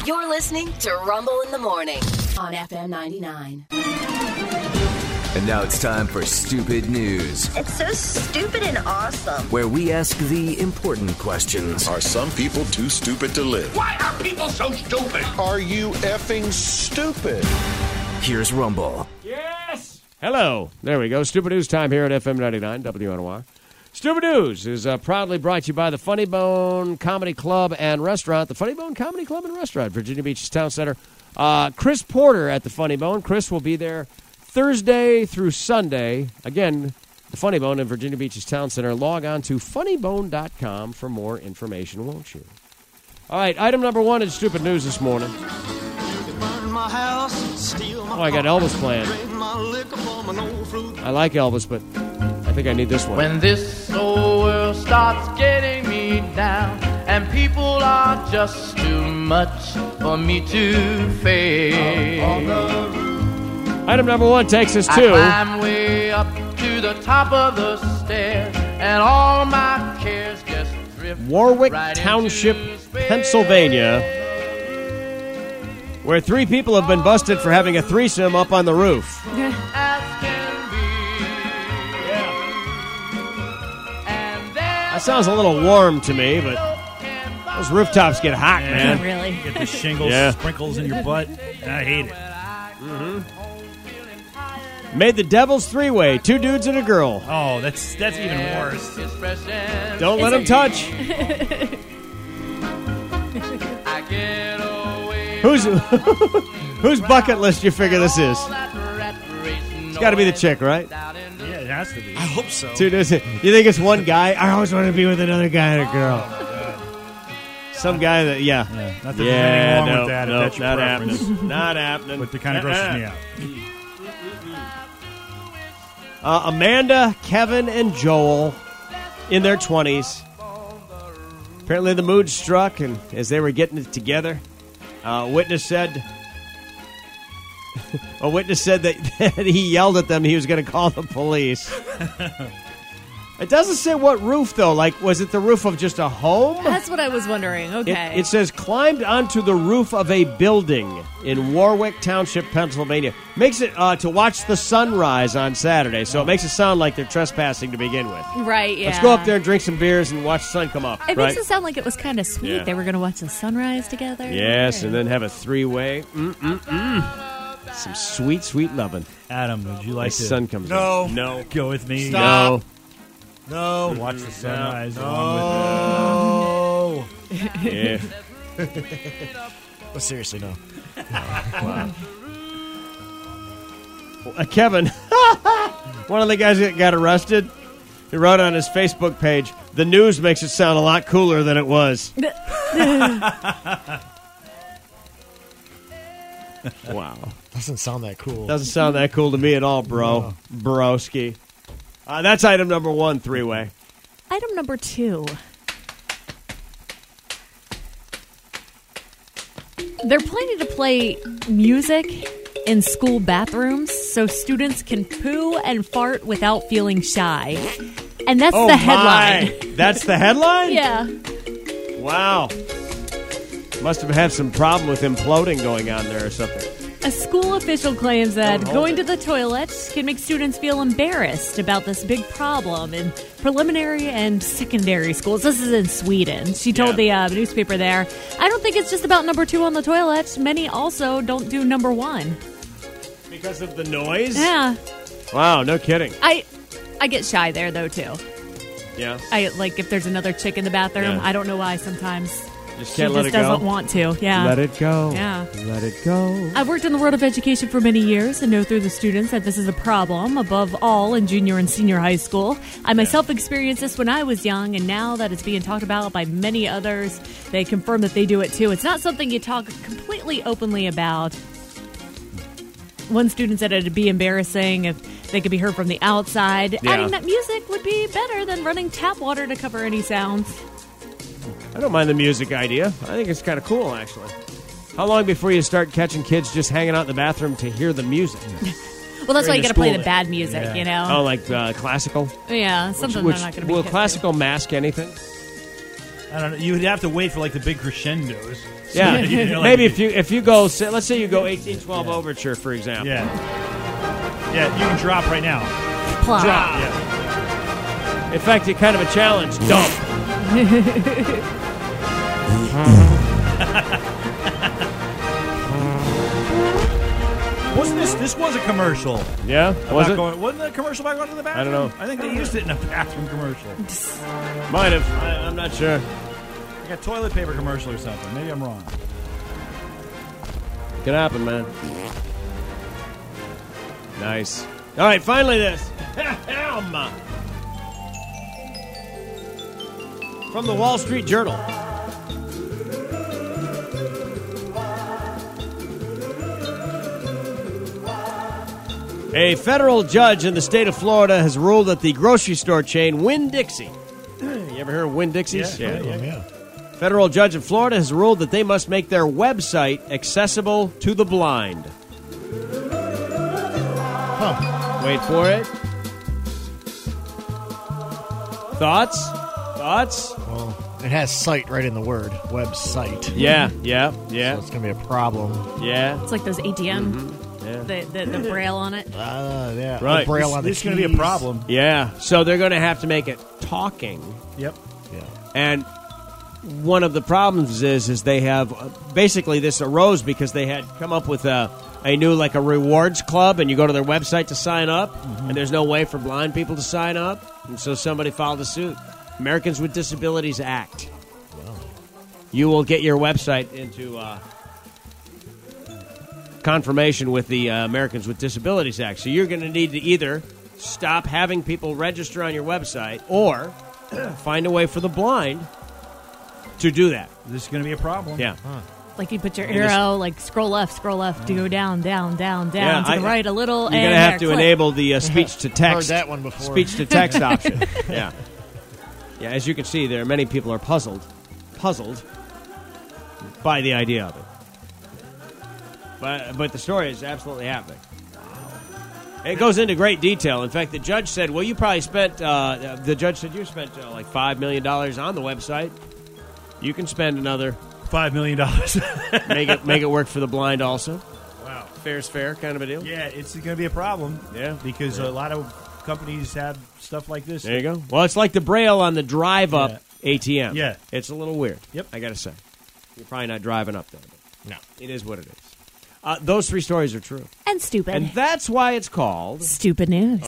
You're listening to Rumble in the Morning on FM 99. And now it's time for Stupid News. It's so stupid and awesome. Where we ask the important questions. Are some people too stupid to live? Why are people so stupid? Are you effing stupid? Here's Rumble. Yes! Hello. There we go. Stupid News time here at FM 99 WNOR. Stupid News is proudly brought to you by the Funny Bone Comedy Club and Restaurant. The Funny Bone Comedy Club and Restaurant, Virginia Beach's Town Center. Chris Porter at the Funny Bone. Chris will be there Thursday through Sunday. Again, the Funny Bone in Virginia Beach's Town Center. Log on to funnybone.com for more information, won't you? All right, item number one in Stupid News this morning. Oh, I got Elvis playing. I like Elvis, but I think I need this one. When this old world starts getting me down and people are just too much for me to face. Item number one takes us I to... climb way up to the top of the stairs and all my cares just drift Warwick right Township, into space. Pennsylvania, where 3 people have been busted for having a threesome up on the roof. As can be. And That sounds a little warm to me, but those rooftops get hot, man. Really? Get the shingles, sprinkles in your butt. I hate it. Made the Devil's Three-Way, 2 dudes and a girl. Oh, that's even worse. Don't let them touch. Whose bucket list you figure this is? It's got to be the chick, right? Yeah, it has to be. I hope so. 2 dudes. You think it's one guy? I always want to be with another guy and a girl. Some guy that, Not that there's anything wrong with that. No, if that's your not preference. happening. Not happening. But it kind of grosses me out. Amanda, Kevin, and Joel in their 20s. Apparently the mood struck, and as they were getting it together, a witness said that he yelled at them he was going to call the police. It doesn't say what roof, though. Like, was it the roof of just a home? That's what I was wondering. Okay. It says climbed onto the roof of a building in Warwick Township, Pennsylvania. Makes it to watch the sunrise on Saturday, so it makes it sound like they're trespassing to begin with. Right, yeah. Let's go up there and drink some beers and watch the sun come up. It makes it sound like it was kind of sweet. Yeah. They were going to watch the sunrise together. Yes, and then have a 3-way. Some sweet, sweet loving. Adam, would you like the to... sun comes No. up. No. Go with me. Stop. No. Watch the sunrise along with Yeah. Well, seriously, no. Wow. Kevin, one of the guys that got arrested, he wrote on his Facebook page, "The news makes it sound a lot cooler than it was." Wow. Doesn't sound that cool. Doesn't sound that cool to me at all, bro. Broski. That's item number 1, 3-way. Item number 2. They're planning to play music in school bathrooms so students can poo and fart without feeling shy. And that's the headline. My. That's the headline? Yeah. Wow. Must have had some problem with imploding going on there or something. A school official claims that going to the toilet can make students feel embarrassed about this big problem in preliminary and secondary schools. This is in Sweden. She told the newspaper there, "I don't think it's just about number 2 on the toilet. Many also don't do number 1. Because of the noise? Yeah. Wow, no kidding. I get shy there, though, too. Yeah. If there's another chick in the bathroom, Yeah. I don't know why sometimes. Just She can't let just it go. doesn't want to. Yeah. Let it go. Yeah. Let it go. I've worked in the world of education for many years and know through the students that this is a problem, above all in junior and senior high school. I myself experienced this when I was young, and now that it's being talked about by many others, they confirm that they do it too. It's not something you talk completely openly about. One student said it'd be embarrassing if they could be heard from the outside. Yeah. Adding that music would be better than running tap water to cover any sounds. I don't mind the music idea. I think it's kind of cool, actually. How long before you start catching kids just hanging out in the bathroom to hear the music? Well, that's why you got to play the school bad music, you know? Oh, like classical? Yeah, something Which they're not going to be will hip to. classical mask anything? I don't know. You would have to wait for like the big crescendos. Yeah, You know, like- maybe if you go, let's say you go 1812 Overture, for example. Yeah. Yeah, you can drop right now. Plop. Drop. Yeah. In fact, it's kind of a challenge. Dump. Wasn't this was a commercial? Yeah, was About it? Wasn't it a commercial about going to the bathroom? I don't know. I think they used it in a bathroom commercial. Might have. I'm not sure. Like a toilet paper commercial or something. Maybe I'm wrong. Could happen, man. Nice. All right, finally this. From the Wall Street Journal. A federal judge in the state of Florida has ruled that the grocery store chain Winn-Dixie. You ever heard of Winn-Dixie's? Yeah. Federal judge in Florida has ruled that they must make their website accessible to the blind. Wait for it. Thoughts? Well, it has site right in the word. Website. Yeah. So it's going to be a problem. Yeah. It's like those ATM, Yeah. the braille on it. Yeah. Right. Braille on the This is going to be a keys. problem. Yeah. So they're going to have to make it talking. Yep. Yeah. And one of the problems is they have basically this arose because they had come up with a new like a rewards club, and you go to their website to sign up, and there's no way for blind people to sign up, and so somebody filed a suit. Americans with Disabilities Act. You will get your website into confirmation with the Americans with Disabilities Act. So you're going to need to either stop having people register on your website or find a way for the blind to do that. This is going to be a problem. Yeah. Like you put your arrow, like scroll left, to go down, to the right a little. You're going to have to enable the speech to text. Heard that one before. Speech to text option. Yeah. Yeah, as you can see, there are many people are puzzled by the idea of it. But the story is absolutely happening. It goes into great detail. In fact, the judge said, well, you probably spent, the judge said you spent like $5 million on the website. You can spend another $5 million. make it work for the blind also. Wow. Fair's fair kind of a deal. Yeah, it's going to be a problem. Yeah. Because a lot of companies have stuff like this. There you go. Well, it's like the braille on the drive-up ATM. Yeah. It's a little weird. Yep. I got to say. You're probably not driving up there. But No. it is what it is. Those three stories are true. And stupid. And that's why it's called Stupid news.